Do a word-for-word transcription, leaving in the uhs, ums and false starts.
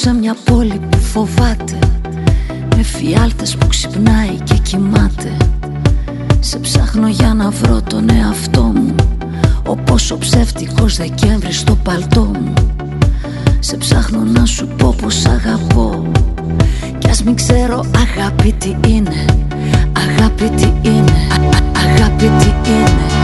σε μια πόλη που φοβάται, με φιάλτες που ξυπνάει και κοιμάται. Σε ψάχνω για να βρω τον εαυτό μου, όπως ο ψεύτικος Δεκέμβρης στο παλτό μου. Σε ψάχνω να σου πω πως αγαπώ, κι ας μην ξέρω αγάπη τι είναι, αγάπη τι είναι, α, α, αγάπη τι είναι.